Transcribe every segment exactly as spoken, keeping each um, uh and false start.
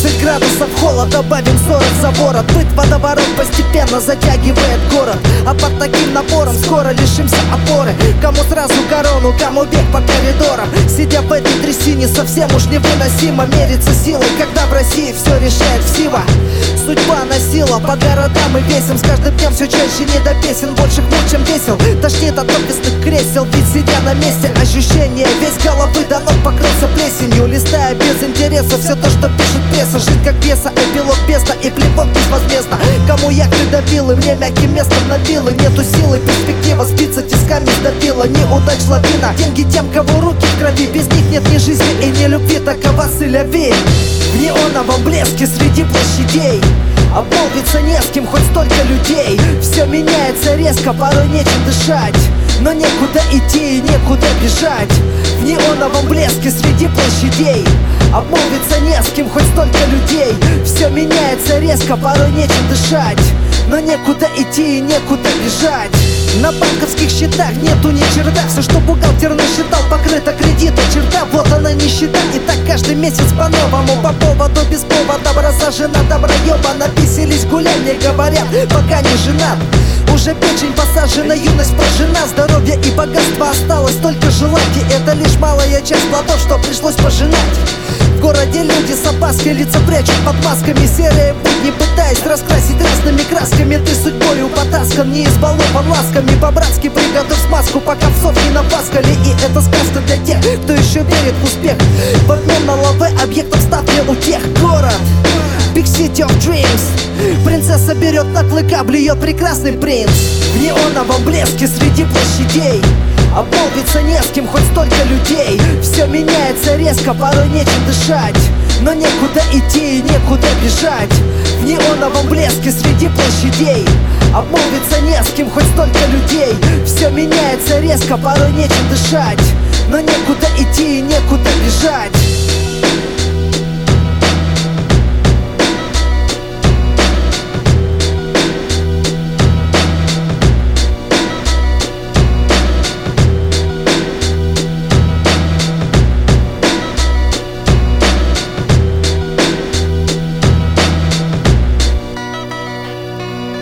тридцать градусов холод, добавим сорок за ворот. Быт водоворот постепенно затягивает город, а под таким напором скоро лишимся опоры. Кому сразу корону, кому бег по коридорам. Сидя в этой трясине, совсем уж невыносимо мериться силой, когда в России все решает всего. Судьба носила по городам и весим. С каждым днем все чаще не до песен, больше хмур, чем весел. Тошнит от офисных кресел, ведь сидя на месте ощущение весь головы до ног покрылся плесенью. Листая без интереса все то, что пишет пресса. Жить как пьеса, эпилог беста и плевок безвозмездно. Кому яхты добил и мне мягким местом набил. И нету силы, перспектива спица тисками сдавила. Неудач лавина, деньги тем, кого руки в крови. Без них нет ни жизни и ни любви, такова Селявей. В неоновом блеске среди площадей обмолвиться не с кем, хоть столько людей. Все меняется резко, порой нечем дышать, но некуда идти и некуда бежать. В неоновом блеске среди площадей обмолвиться не с кем, хоть столько людей. Все меняется резко, порой нечем дышать, но некуда идти и некуда бежать. На банковских счетах нету ни черта. Все, что бухгалтер насчитал, покрыто кредита. Черта, вот она нищета. И так каждый месяц по-новому. По поводу без повода рассажена доброеба. Написались гулять, мне говорят, пока не женат. Уже печень посажена, юность прожжена. Здоровье и богатство осталось только желать. И это лишь малая часть плодов, что пришлось пожинать. В городе люди с опаской лица прячут под масками. Серые будни пытаясь раскрасить разными красками. Ты судьбою потаскан, не избалован ласками. По-братски приготовь смазку, пока псов не напаскали. И это сказка для тех, кто еще верит в успех. В обмен на лавы объектов ставки у тех. Город Big City of Dreams. Принцесса берет на клыка, блюет прекрасный принц. В неоновом блеске среди площадей обмолвиться не с кем, хоть столько людей. Все меняется резко, порой нечем дышать, но некуда идти и некуда бежать. В неоновом блеске среди площадей обмолвиться не с кем, хоть столько людей. Все меняется резко, порой нечем дышать, но некуда идти и некуда бежать.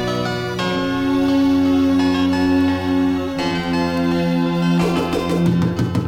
Thank you.